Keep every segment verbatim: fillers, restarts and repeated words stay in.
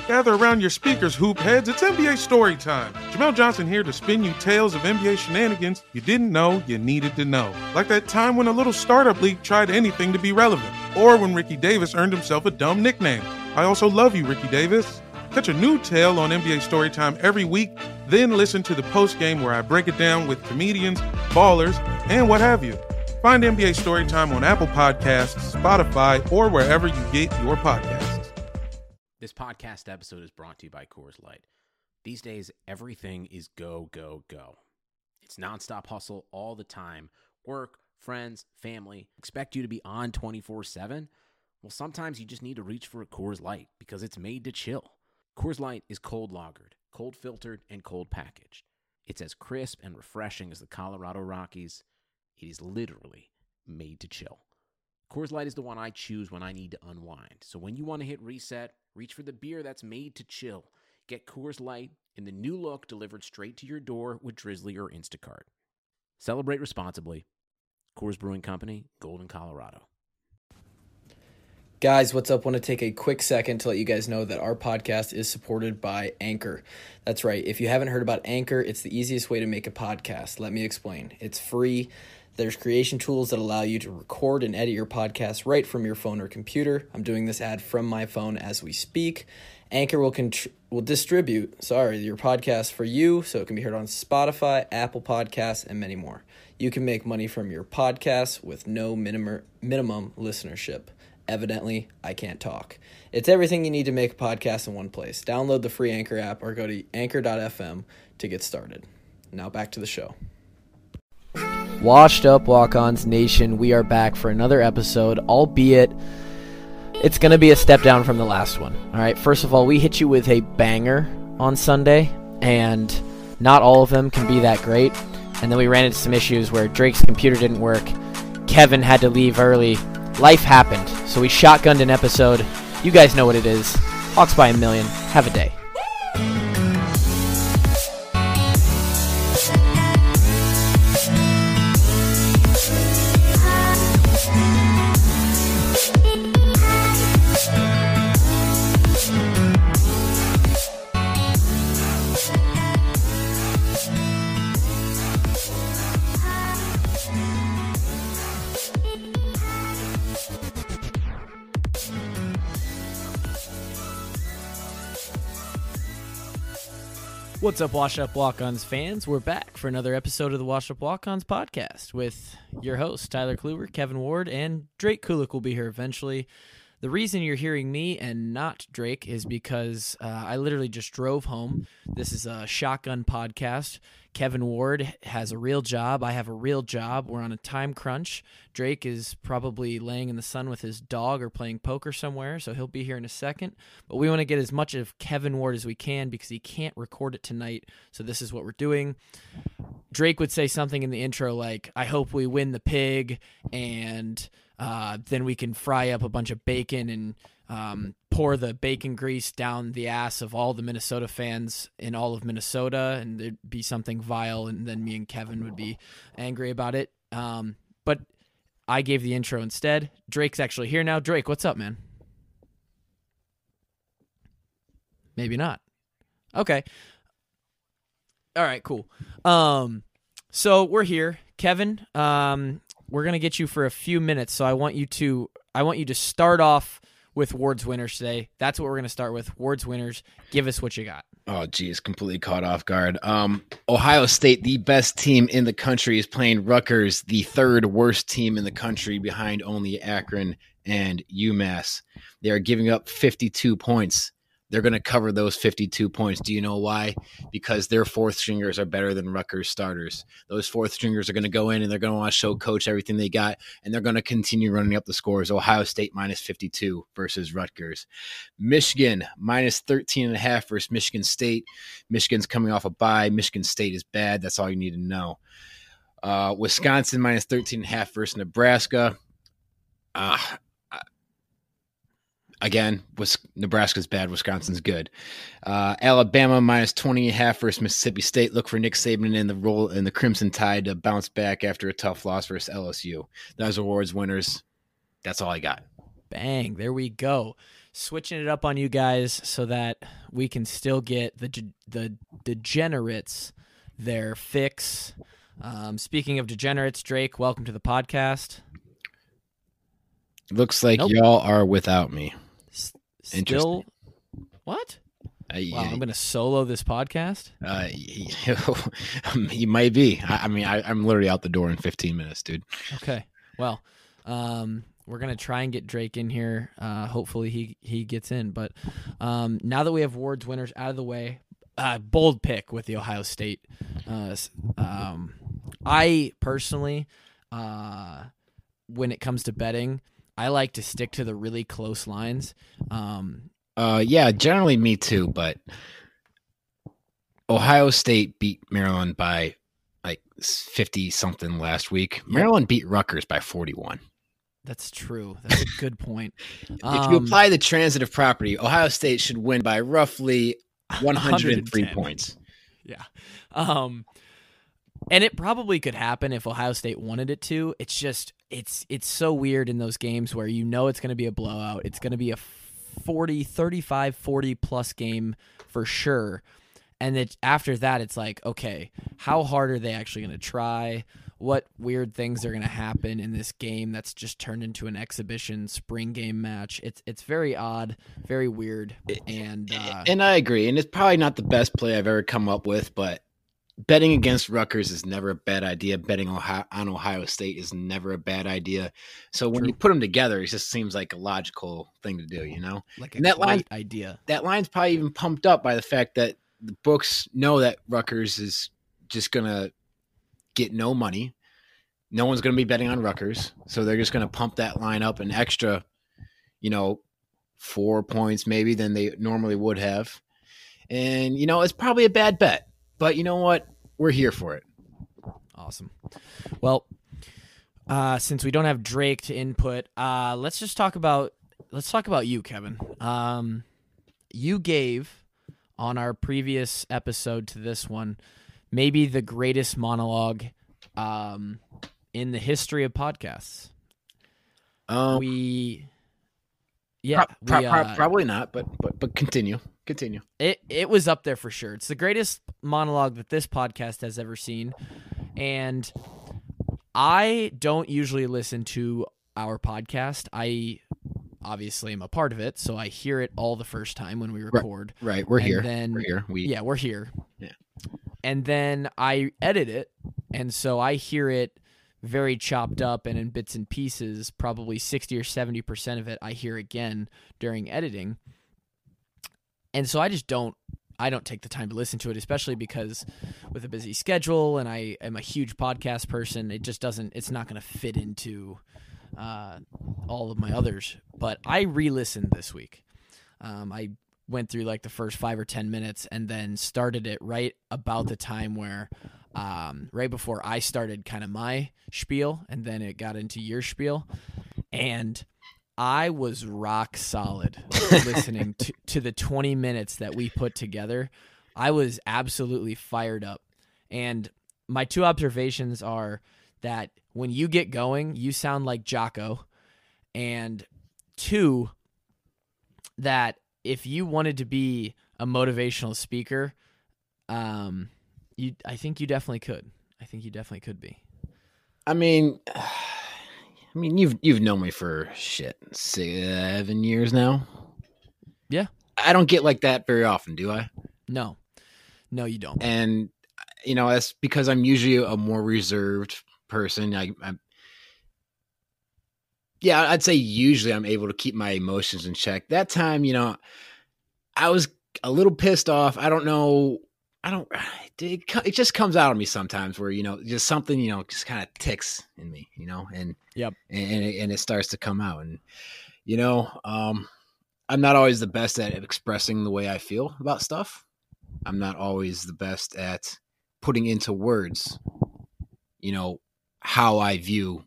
Gather around your speakers, hoop heads. It's N B A story time. Jamel Johnson here to spin you tales of N B A shenanigans you didn't know you needed to know. Like that time when a little startup league tried anything to be relevant. Or when Ricky Davis earned himself a dumb nickname. I also love you, Ricky Davis. Catch a new tale on N B A Storytime every week, then listen to the postgame where I break it down with comedians, ballers, and what have you. Find N B A Storytime on Apple Podcasts, Spotify, or wherever you get your podcasts. This podcast episode is brought to you by Coors Light. These days, everything is go, go, go. It's nonstop hustle all the time. Work, friends, family, expect you to be on twenty-four seven. Well, sometimes you just need to reach for a Coors Light because it's made to chill. Coors Light is cold lagered, cold filtered, and cold packaged. It's as crisp and refreshing as the Colorado Rockies. It is literally made to chill. Coors Light is the one I choose when I need to unwind. So when you want to hit reset, reach for the beer that's made to chill. Get Coors Light in the new look delivered straight to your door with Drizzly or Instacart. Celebrate responsibly. Coors Brewing Company, Golden, Colorado. Guys, what's up? Want to take a quick second to let you guys know that our podcast is supported by Anchor. That's right. If you haven't heard about Anchor, it's the easiest way to make a podcast. Let me explain. It's free. There's creation tools that allow you to record and edit your podcast right from your phone or computer. I'm doing this ad from my phone as we speak. Anchor will contr- will distribute, sorry, your podcast for you so it can be heard on Spotify, Apple Podcasts, and many more. You can make money from your podcast with no minimum minimum listenership. Evidently, I can't talk. It's everything you need to make a podcast in one place. Download the free Anchor app or go to anchor dot f m to get started. Now back to the show. Washed Up Walk-Ons Nation, we are back for another episode, albeit it's going to be a step down from the last one. All right, first of all, we hit you with a banger on Sunday, and not all of them can be that great. And then we ran into some issues where Drake's computer didn't work, Kevin had to leave early, life happened, so we shotgunned an episode. You guys know what it is. Hawks by a million. Have a day. What's up, Wash Up Walk-Ons fans? We're back for another episode of the Wash Up Walk-Ons podcast with your hosts, Tyler Kluwer, Kevin Ward, and Drake Kulik will be here eventually. The reason you're hearing me and not Drake is because uh, I literally just drove home. This is a shotgun podcast. Kevin Ward has a real job. I have a real job. We're on a time crunch. Drake is probably laying in the sun with his dog or playing poker somewhere, so he'll be here in a second. But we want to get as much of Kevin Ward as we can because he can't record it tonight, so this is what we're doing. Drake would say something in the intro like, I hope we win the pig, and uh, then we can fry up a bunch of bacon and um, pour the bacon grease down the ass of all the Minnesota fans in all of Minnesota, and there'd be something vile, and then me and Kevin would be angry about it. Um, but I gave the intro instead. Drake's actually here now. Drake, what's up, man? Maybe not. Okay. All right, cool. Um, so we're here. Kevin, um, we're going to get you for a few minutes, so I want you to I want you to start off with Ward's winners today. That's what we're going to start with. Ward's winners. Give us what you got. Oh, geez, completely caught off guard. Um, Ohio State, the best team in the country, is playing Rutgers, the third worst team in the country behind only Akron and UMass. They are giving up fifty-two points. They're going to cover those fifty-two points. Do you know why? Because their fourth stringers are better than Rutgers starters. Those fourth stringers are going to go in and they're going to want to show coach everything they got, and they're going to continue running up the scores. Ohio State minus fifty-two versus Rutgers. Michigan minus thirteen and a half versus Michigan State. Michigan's coming off a bye. Michigan State is bad. That's all you need to know. Uh, Wisconsin minus thirteen and a half versus Nebraska. Uh, Again, Nebraska's bad. Wisconsin's good. Uh, Alabama minus twenty and a half versus Mississippi State. Look for Nick Saban in the role in the Crimson Tide to bounce back after a tough loss versus L S U. Those awards winners. That's all I got. Bang. There we go. switching it up on you guys so that we can still get the the degenerates their fix. Um, speaking of degenerates, Drake, welcome to the podcast. Looks like Nope. y'all are without me. S- Interesting. Still, what? I, Wow, I'm going to solo this podcast? uh, you might be. I, I mean, I, I'm literally out the door in fifteen minutes, dude. Okay. Well, um, we're going to try and get Drake in here. Uh, hopefully he, he gets in. But um, now that we have Ward's winners out of the way, uh, bold pick with the Ohio State. Uh, um, I personally, uh, when it comes to betting, I like to stick to the really close lines. Um, Uh, yeah, generally me too, but Ohio State beat Maryland by like fifty something last week. Maryland beat Rutgers by forty-one. that's true. That's a good point. If Um, you apply the transitive property, Ohio State should win by roughly one hundred three one hundred ten. points. Yeah. Um, and it probably could happen if Ohio State wanted it to. It's just, it's, it's so weird in those games where you know it's going to be a blowout. It's going to be a forty, thirty-five, forty plus game for sure. And then after that, it's like, okay, how hard are they actually going to try? What weird things are going to happen in this game that's just turned into an exhibition spring game match? It's it's very odd, very weird, and uh, And I agree. And it's probably not the best play I've ever come up with, but betting against Rutgers is never a bad idea. Betting Ohio, on Ohio State is never a bad idea. So when True. you put them together, it just seems like a logical thing to do, you know? like a and that great line- idea. That line's probably even pumped up by the fact that the books know that Rutgers is just going to get no money. No one's going to be betting on Rutgers. So they're just going to pump that line up an extra, you know, four points maybe than they normally would have. And, you know, it's probably a bad bet. But you know what? We're here for it. Awesome. Well, uh, since we don't have Drake to input, uh, let's just talk about let's talk about you, Kevin. Um, you gave on our previous episode to this one maybe the greatest monologue um, in the history of podcasts. Um, we, yeah, pro- we, pro- uh, probably not, but but but continue. Continue. It it was up there for sure. It's the greatest monologue that this podcast has ever seen. And I don't usually listen to our podcast. I obviously am a part of it, so I hear it all the first time when we record. Right. We're And here. then- we're here. We Yeah, we're here. Yeah. And then I edit it, and so I hear it very chopped up and in bits and pieces. Probably sixty or seventy percent of it I hear again during editing. And so I just don't I don't take the time to listen to it, especially because with a busy schedule and I am a huge podcast person, it just doesn't it's not going to fit into uh, all of my others. But I re-listened this week. Um, I went through like the first five or ten minutes and then started it right about the time where um, right before I started kind of my spiel, and then it got into your spiel. And I was rock solid listening to, to the twenty minutes that we put together. I was absolutely fired up. And my two observations are that when you get going, you sound like Jocko. And two, that if you wanted to be a motivational speaker, um, you I think you definitely could. I think you definitely could be. I mean, I mean, you've you've known me for shit seven years now. Yeah. I don't get like that very often, do I? No, no, you don't. And you know, that's because I'm usually a more reserved person. I, I'm, yeah, I'd say usually I'm able to keep my emotions in check. That time, you know, I was a little pissed off. I don't know. I don't. It, it just comes out of me sometimes, where you know, just something, you know, just kind of ticks in me, you know, and Yep. and it, and it starts to come out, and you know, um, I'm not always the best at expressing the way I feel about stuff. I'm not always the best at putting into words, you know, how I view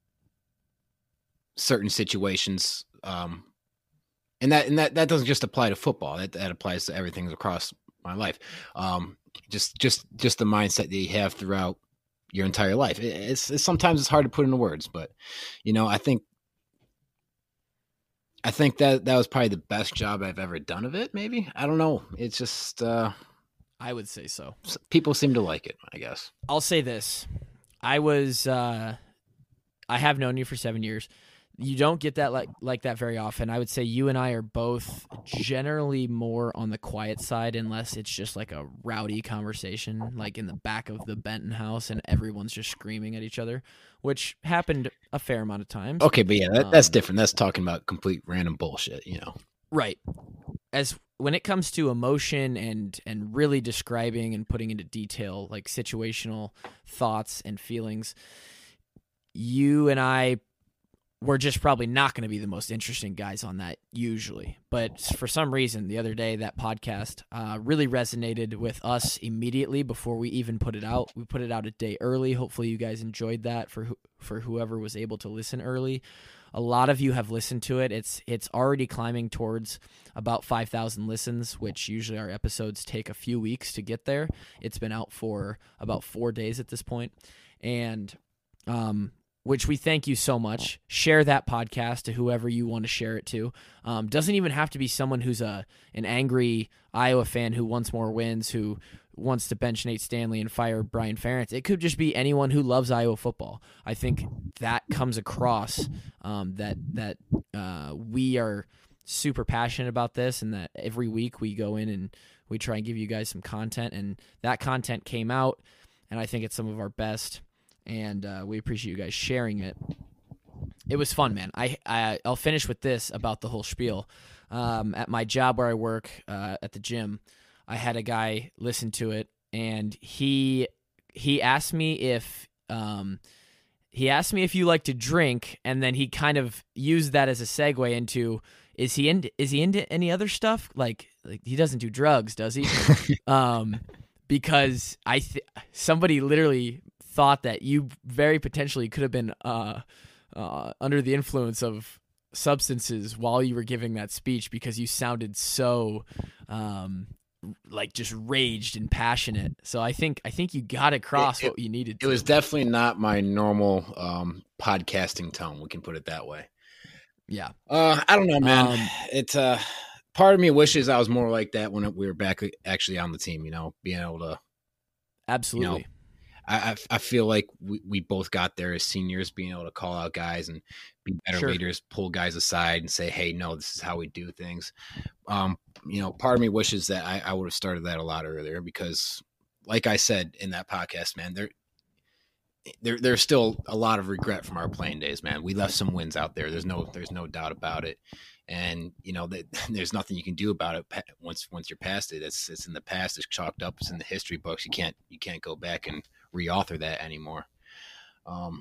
certain situations. Um, and that, and that, that doesn't just apply to football. That, that applies to everything across my life. Um, just, just, just the mindset that you have throughout your entire life. It, it's, it's sometimes it's hard to put into words, but you know, I think I think that that was probably the best job I've ever done of it. Maybe, I don't know. It's just uh, I would say so. People seem to like it, I guess. I'll say this: I was uh, I have known you for seven years. You don't get that like like that very often. I would say you and I are both generally more on the quiet side, unless it's just like a rowdy conversation, like in the back of the Benton house, and everyone's just screaming at each other, which happened a fair amount of times. Okay, but yeah, that, that's Um, different. That's talking about complete random bullshit, you know. Right. As when it comes to emotion and and really describing and putting into detail like situational thoughts and feelings, you and I we're just probably not going to be the most interesting guys on that usually. But for some reason, the other day, that podcast uh, really resonated with us immediately before we even put it out. We put it out a day early. Hopefully you guys enjoyed that for who, for whoever was able to listen early. A lot of you have listened to it. It's it's already climbing towards about five thousand listens, which usually our episodes take a few weeks to get there. It's been out for about four days at this point. And um which we thank you so much. Share that podcast to whoever you want to share it to. Um, doesn't even have to be someone who's a an angry Iowa fan who wants more wins, who wants to bench Nate Stanley and fire Brian Ferentz. It could just be anyone who loves Iowa football. I think that comes across um, that that uh, we are super passionate about this, and that every week we go in and we try and give you guys some content, and that content came out, and I think it's some of our best. And uh, we appreciate you guys sharing it. It was fun, man. I, I I'll finish with this about the whole spiel. Um, at my job where I work uh, at the gym, I had a guy listen to it, and he he asked me if um, he asked me if you like to drink, and then he kind of used that as a segue into is he into is he into any other stuff? Like like he doesn't do drugs, does he? um, because I th- somebody literally thought that you very potentially could have been uh, uh, under the influence of substances while you were giving that speech, because you sounded so um, like just raged and passionate. So I think I think you got across It- what you needed It to. was definitely not my normal um, podcasting tone. We can put it that way. Yeah. Uh, I don't know, man. Um, it's uh, part of me wishes I was more like that when we were back actually on the team. You know, being able to. Absolutely. I, I I feel like we, we both got there as seniors, being able to call out guys and be better Sure. leaders, pull guys aside and say, hey, no, this is how we do things. Um, you know, part of me wishes that I, I would have started that a lot earlier, because like I said in that podcast, man, there, there there's still a lot of regret from our playing days, man. We left some wins out there. There's no there's no doubt about it. And you know that there's nothing you can do about it pa- once once you're past it. It's it's in the past. It's chalked up. It's in the history books. You can't you can't go back and reauthor that anymore. Um,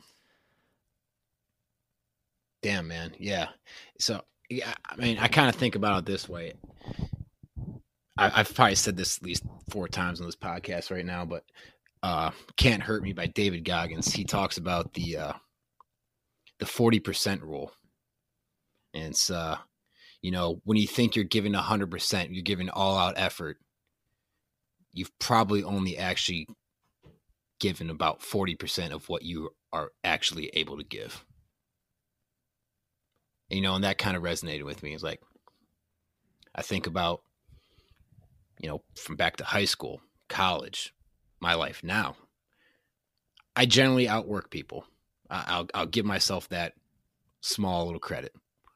damn, man, yeah. So yeah, I mean, I kind of think about it this way. I, I've probably said this at least four times on this podcast right now, but uh, "Can't Hurt Me" by David Goggins. He talks about the uh, the forty percent rule, and it's uh, you know, when you think you're giving a hundred percent, you're giving all out effort. You've probably only actually given about forty percent of what you are actually able to give. And, you know, and that kind of resonated with me. It's like, I think about, you know, from back to high school, college, my life now. I generally outwork people. I- I'll I'll give myself that small little credit.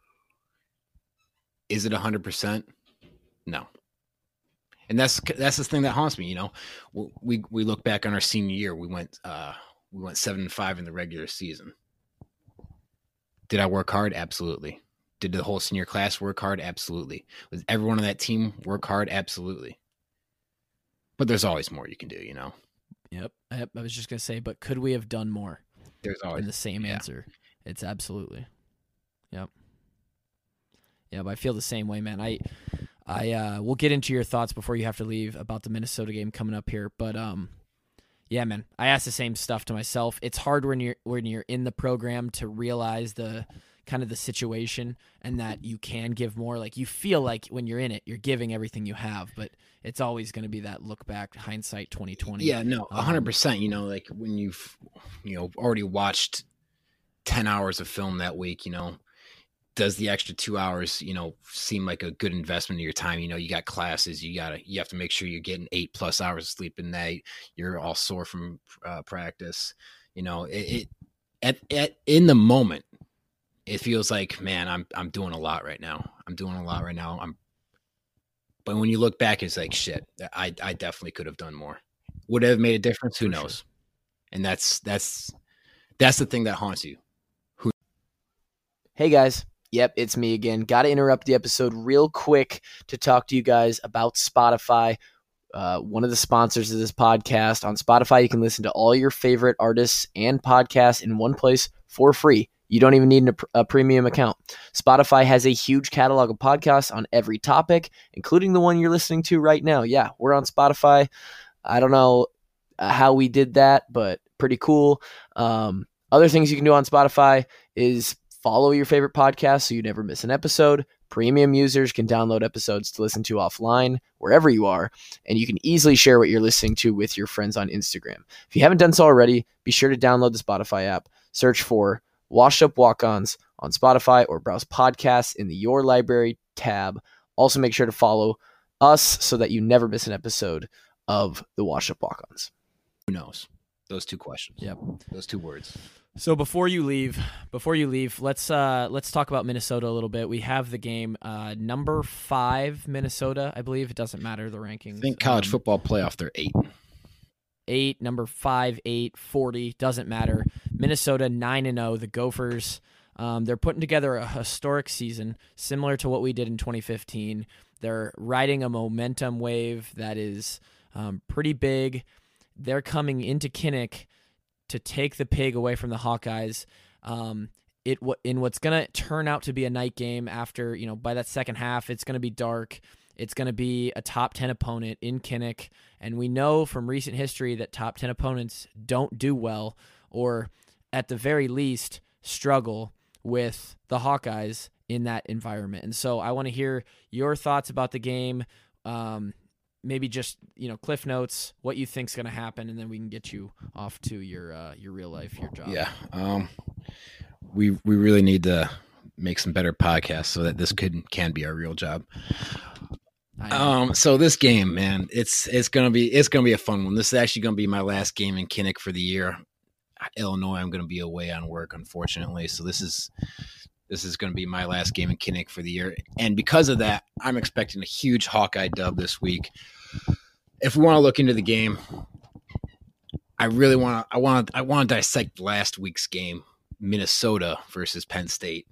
Is it one hundred percent? No. And that's that's the thing that haunts me. You know, we we look back on our senior year. We went uh, we went seven and five in the regular season. Did I work hard? Absolutely. Did the whole senior class work hard? Absolutely. Was everyone on that team work hard? Absolutely. But there's always more you can do. You know. Yep. Yep. I was just gonna say, but could we have done more? There's always In the same yeah. answer. It's absolutely. Yep. Yep. I feel the same way, man. I. I uh, we'll get into your thoughts before you have to leave about the Minnesota game coming up here, but um, yeah, man, I ask the same stuff to myself. It's hard when you're when you're in the program to realize the kind of the situation and that you can give more. Like you feel like when you're in it, you're giving everything you have, but it's always going to be that look back, hindsight twenty twenty. Yeah, no, a hundred Um, percent. You know, like when you've you know already watched ten hours of film that week, you know. does the extra two hours, you know, seem like a good investment of your time? You know, you got classes, you gotta, you have to make sure you're getting eight plus hours of sleep a night. You're all sore from uh, practice. You know, it, it at, at in the moment, it feels like, man, I'm I'm doing a lot right now. I'm doing a lot right now. I'm, but when you look back, it's like, shit, I I definitely could have done more. Would it have made a difference? Who knows? Sure. And that's that's that's the thing that haunts you. Who? Hey guys. Yep, it's me again. Got to interrupt the episode real quick to talk to you guys about Spotify, uh, one of the sponsors of this podcast. On Spotify, you can listen to all your favorite artists and podcasts in one place for free. You don't even need a, a premium account. Spotify has a huge catalog of podcasts on every topic, including the one you're listening to right now. Yeah, we're on Spotify. I don't know how we did that, but pretty cool. Um, other things you can do on Spotify is follow your favorite podcast so you never miss an episode. Premium users can download episodes to listen to offline wherever you are, and you can easily share what you're listening to with your friends on Instagram. If you haven't done so already, be sure to download the Spotify app. Search for Washed Up Walk-Ons on Spotify or browse podcasts in the Your Library tab. Also, make sure to follow us so that you never miss an episode of the Washed Up Walk-Ons. Who knows? Those two questions. Yep. Those two words. So before you leave, before you leave, let's uh, let's talk about Minnesota a little bit. We have the game uh, number five, Minnesota, I believe. It doesn't matter the rankings. I think college um, football playoff, they're eight. Eight, number five, eight, forty, doesn't matter. Minnesota nine and zero. The Gophers, um, they're putting together a historic season similar to what we did in twenty fifteen. They're riding a momentum wave that is um, pretty big. They're coming into Kinnick to take the pig away from the Hawkeyes. Um, it in what's going to turn out to be a night game after, you know, by that second half, it's going to be dark. It's going to be a top ten opponent in Kinnick. And we know from recent history that top ten opponents don't do well, or at the very least struggle with the Hawkeyes in that environment. And so I want to hear your thoughts about the game. Um, Maybe just, you know, cliff notes, what you think's going to happen, and then we can get you off to your uh, your real life, your job. Yeah, um, we we really need to make some better podcasts so that this could can be our real job. Um, so this game, man, it's it's gonna be it's gonna be a fun one. This is actually gonna be my last game in Kinnick for the year. Illinois, I'm gonna be away on work, unfortunately. So this is. This is going to be my last game in Kinnick for the year. And because of that, I'm expecting a huge Hawkeye dub this week. If we want to look into the game, I really want to I want to I want to dissect last week's game, Minnesota versus Penn State.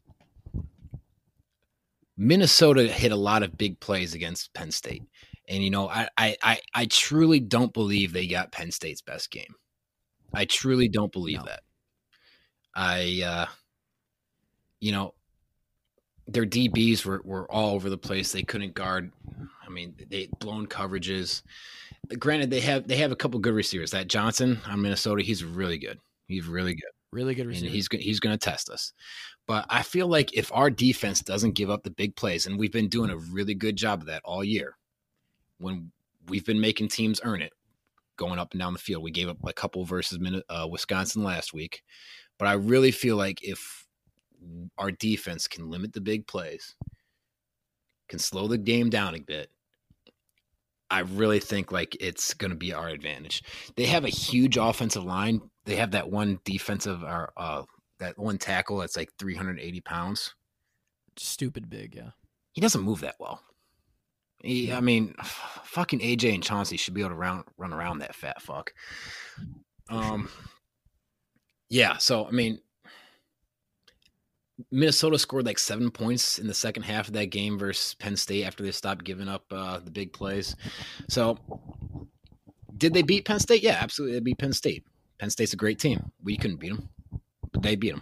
Minnesota hit a lot of big plays against Penn State. And you know, I I I, I truly don't believe they got Penn State's best game. I truly don't believe no. that. I uh You know, their D Bs were, were all over the place. They couldn't guard. I mean, they blown coverages. Granted, they have they have a couple good receivers. That Johnson on Minnesota, he's really good. He's really good. Really good receiver. And he's he's going to test us. But I feel like if our defense doesn't give up the big plays, and we've been doing a really good job of that all year, when we've been making teams earn it, going up and down the field. We gave up a couple versus uh, Wisconsin last week. But I really feel like if our defense can limit the big plays, can slow the game down a bit, I really think like it's going to be our advantage. They have a huge offensive line. They have that one defensive, or uh, that one tackle that's like three hundred eighty pounds. Stupid big, yeah. He doesn't move that well. He, I mean, f- fucking A J and Chauncey should be able to round, run around that fat fuck. Um, yeah. So I mean, Minnesota scored like seven points in the second half of that game versus Penn State after they stopped giving up uh, the big plays. So did they beat Penn State? Yeah, absolutely. They beat Penn State. Penn State's a great team. We couldn't beat them, but they beat them.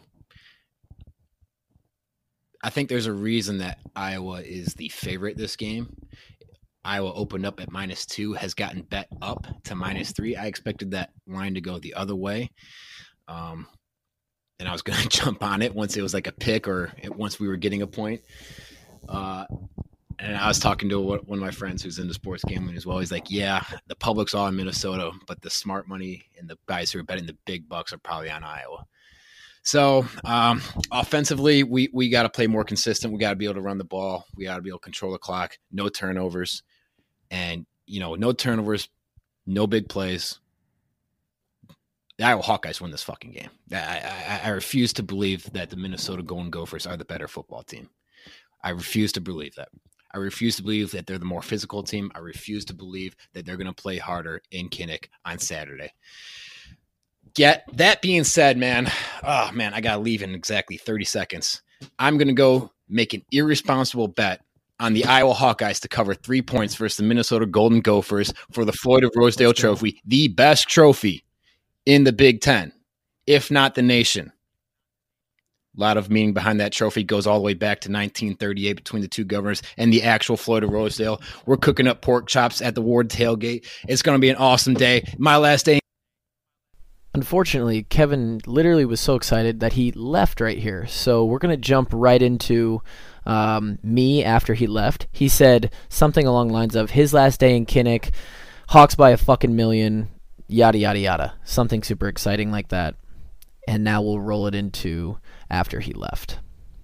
I think there's a reason that Iowa is the favorite this game. Iowa opened up at minus two, has gotten bet up to minus three. I expected that line to go the other way. Um, And I was going to jump on it once it was like a pick or it, once we were getting a point. Uh, and I was talking to one of my friends who's into sports gambling as well. He's like, yeah, the public's all in Minnesota, but the smart money and the guys who are betting the big bucks are probably on Iowa. So um, offensively, we we got to play more consistent. We got to be able to run the ball. We got to be able to control the clock. No turnovers, and you know, no turnovers, no big plays. The Iowa Hawkeyes win this fucking game. I, I, I refuse to believe that the Minnesota Golden Gophers are the better football team. I refuse to believe that. I refuse to believe that they're the more physical team. I refuse to believe that they're going to play harder in Kinnick on Saturday. Get that being said, man, oh man, I got to leave in exactly thirty seconds. I'm going to go make an irresponsible bet on the Iowa Hawkeyes to cover three points versus the Minnesota Golden Gophers for the Floyd of Rosedale Trophy, the best trophy in the Big Ten, if not the nation. A lot of meaning behind that trophy, goes all the way back to nineteen thirty-eight between the two governors and the actual Floyd of Rosedale. We're cooking up pork chops at the Ward tailgate. It's going to be an awesome day. My last day. Unfortunately, Kevin literally was so excited that he left right here. So we're going to jump right into um, me after he left. He said something along the lines of his last day in Kinnick, Hawks by a fucking million, yada, yada, yada. Something super exciting like that. And now we'll roll it into after he left.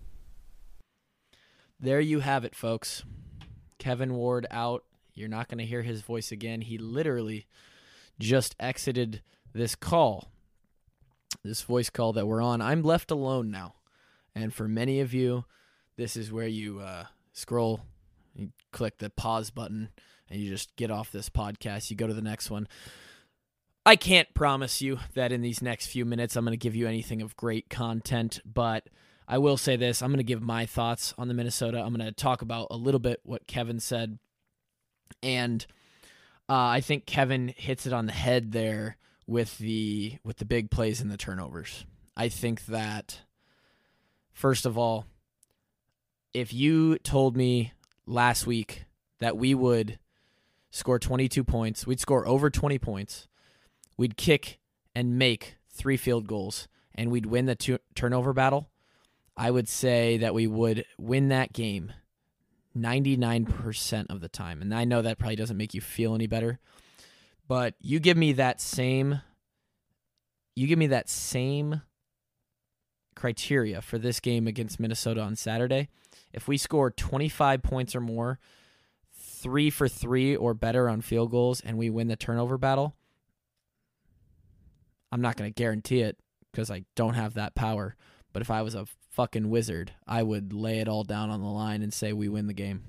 There you have it, folks. Kevin Ward out. You're not going to hear his voice again. He literally just exited this call, this voice call that we're on. I'm left alone now. And for many of you, this is where you uh, scroll, you click the pause button, and you just get off this podcast. You go to the next one. I can't promise you that in these next few minutes I'm going to give you anything of great content, but I will say this. I'm going to give my thoughts on the Minnesota. I'm going to talk about a little bit what Kevin said, and uh, I think Kevin hits it on the head there with the with the big plays and the turnovers. I think that, first of all, if you told me last week that we would score twenty-two points, we'd score over twenty points, we'd kick and make three field goals, and we'd win the tu- turnover battle, I would say that we would win that game ninety-nine percent of the time. And I know that probably doesn't make you feel any better, but you give me that same you give me that same criteria for this game against Minnesota on Saturday. If we score twenty-five points or more, three for three or better on field goals, and we win the turnover battle, I'm not going to guarantee it because I don't have that power. But if I was a fucking wizard, I would lay it all down on the line and say we win the game.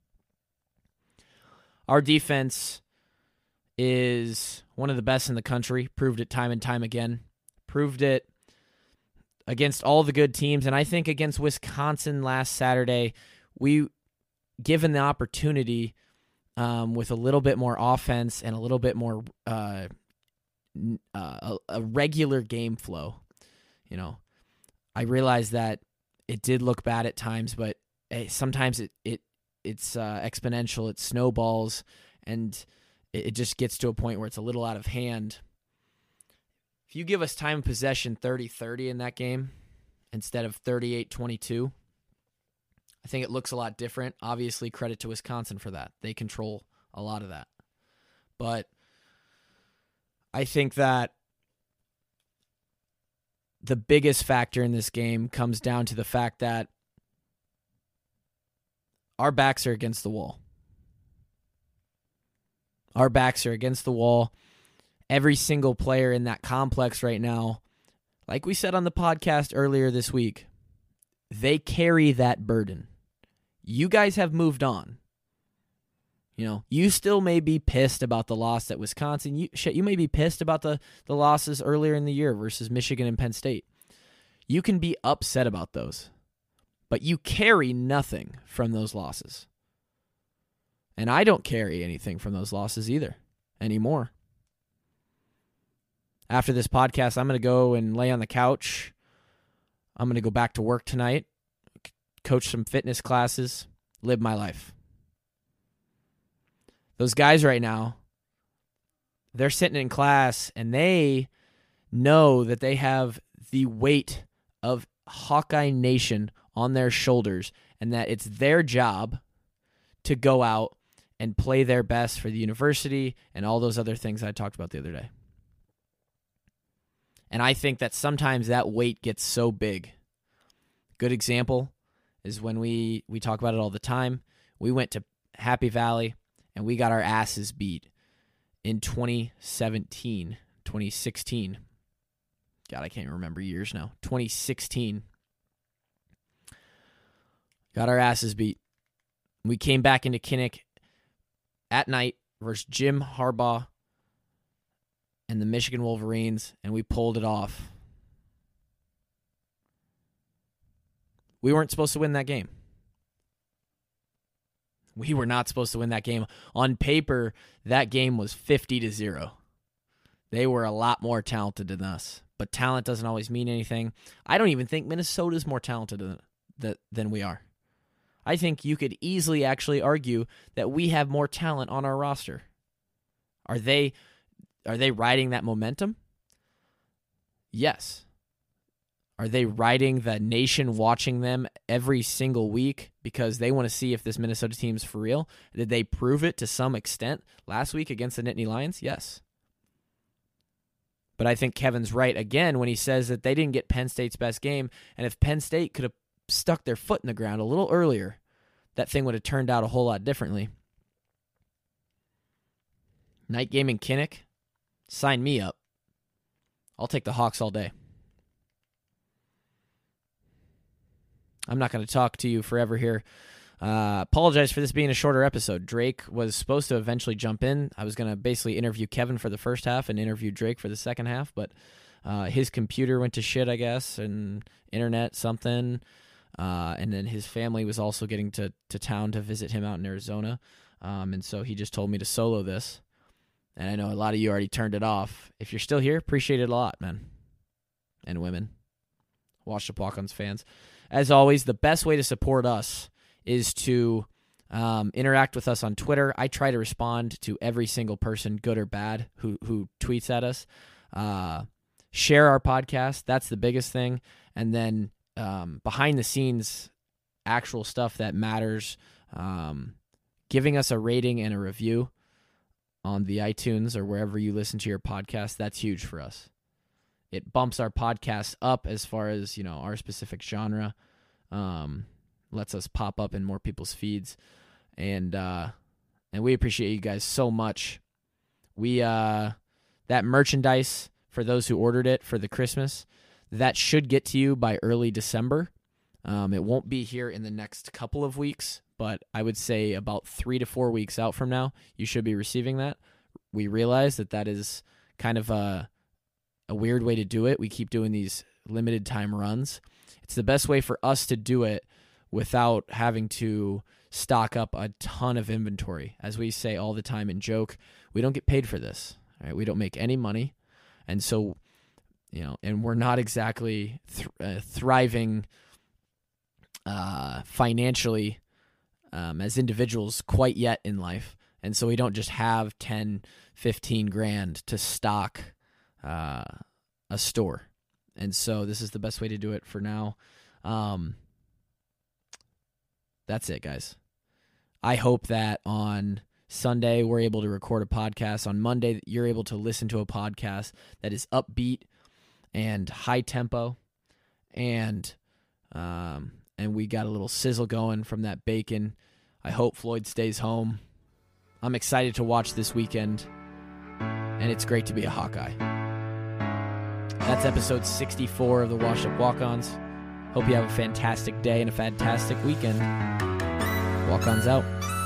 Our defense is one of the best in the country. Proved it time and time again. Proved it against all the good teams. And I think against Wisconsin last Saturday, we, given the opportunity um, with a little bit more offense and a little bit more uh, uh, a, a regular game flow, you know, I realize that it did look bad at times, but hey, sometimes it, it it's uh, exponential. It snowballs, and it, it just gets to a point where it's a little out of hand. If you give us time of possession thirty thirty in that game instead of thirty-eight twenty-two, I think it looks a lot different. Obviously, credit to Wisconsin for that. They control a lot of that. But I think that the biggest factor in this game comes down to the fact that our backs are against the wall. Our backs are against the wall. Every single player in that complex right now, like we said on the podcast earlier this week, they carry that burden. You guys have moved on. You know, you still may be pissed about the loss at Wisconsin. You shit, you may be pissed about the, the losses earlier in the year versus Michigan and Penn State. You can be upset about those, but you carry nothing from those losses. And I don't carry anything from those losses either anymore. After this podcast, I'm going to go and lay on the couch. I'm going to go back to work tonight, coach some fitness classes, live my life. Those guys right now, they're sitting in class and they know that they have the weight of Hawkeye Nation on their shoulders and that it's their job to go out and play their best for the university and all those other things I talked about the other day. And I think that sometimes that weight gets so big. Good example is when we, we talk about it all the time. We went to Happy Valley and we got our asses beat in twenty seventeen, twenty sixteen. God, I can't remember years now. twenty sixteen. Got our asses beat. We came back into Kinnick at night versus Jim Harbaugh and the Michigan Wolverines, and we pulled it off. We weren't supposed to win that game. We were not supposed to win that game. On paper, that game was fifty to zero. They were a lot more talented than us, but talent doesn't always mean anything. I don't even think Minnesota's more talented than, than we are. I think you could easily actually argue that we have more talent on our roster. Are they are they riding that momentum? Yes. Are they riding the nation watching them every single week because they want to see if this Minnesota team's for real? Did they prove it to some extent last week against the Nittany Lions? Yes. But I think Kevin's right again when he says that they didn't get Penn State's best game, and if Penn State could have stuck their foot in the ground a little earlier, that thing would have turned out a whole lot differently. Night game in Kinnick, sign me up. I'll take the Hawks all day. I'm not going to talk to you forever here. Uh, apologize for this being a shorter episode. Drake was supposed to eventually jump in. I was going to basically interview Kevin for the first half and interview Drake for the second half, but uh, his computer went to shit, I guess, and internet something. Uh, and then his family was also getting to, to town to visit him out in Arizona. Um, and so he just told me to solo this. And I know a lot of you already turned it off. If you're still here, appreciate it a lot, man. And women. Watch the Walk-Ons fans. As always, the best way to support us is to um, interact with us on Twitter. I try to respond to every single person, good or bad, who, who tweets at us. Uh, share our podcast. That's the biggest thing. And then Um, behind the scenes, actual stuff that matters, um, giving us a rating and a review on the iTunes or wherever you listen to your podcast, that's huge for us. It bumps our podcast up as far as, you know, our specific genre, um, lets us pop up in more people's feeds, and uh, and we appreciate you guys so much. We uh, that merchandise, for those who ordered it for the Christmas, that should get to you by early December. Um, it won't be here in the next couple of weeks, but I would say about three to four weeks out from now, you should be receiving that. We realize that that is kind of a, a weird way to do it. We keep doing these limited time runs. It's the best way for us to do it without having to stock up a ton of inventory. As we say all the time and joke, we don't get paid for this. Right? We don't make any money. And so, you know, and we're not exactly th- uh, thriving uh, financially um, as individuals quite yet in life. And so we don't just have ten, fifteen grand to stock uh, a store. And so this is the best way to do it for now. Um, that's it, guys. I hope that on Sunday we're able to record a podcast. On Monday you're able to listen to a podcast that is upbeat and high tempo, and um, and we got a little sizzle going from that bacon. I hope Floyd stays home. I'm excited to watch this weekend, and it's great to be a Hawkeye. That's episode sixty-four of the Washed Up Walk-Ons. Hope you have a fantastic day and a fantastic weekend. Walk-Ons out.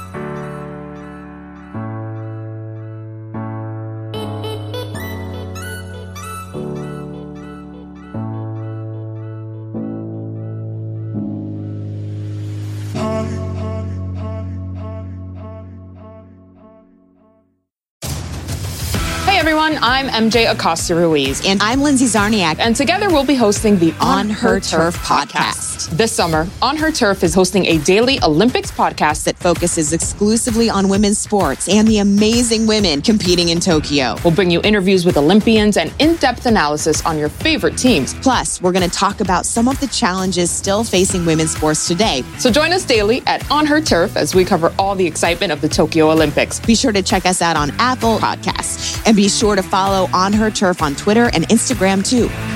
Everyone, I'm M J Acosta Ruiz. And I'm Lindsay Zarniak. And together we'll be hosting the On, On Her, Her Turf, Turf podcast. This summer, On Her Turf is hosting a daily Olympics podcast that focuses exclusively on women's sports and the amazing women competing in Tokyo. We'll bring you interviews with Olympians and in-depth analysis on your favorite teams. Plus, we're going to talk about some of the challenges still facing women's sports today. So join us daily at On Her Turf as we cover all the excitement of the Tokyo Olympics. Be sure to check us out on Apple Podcasts and be Be sure to follow On Her Turf on Twitter and Instagram too.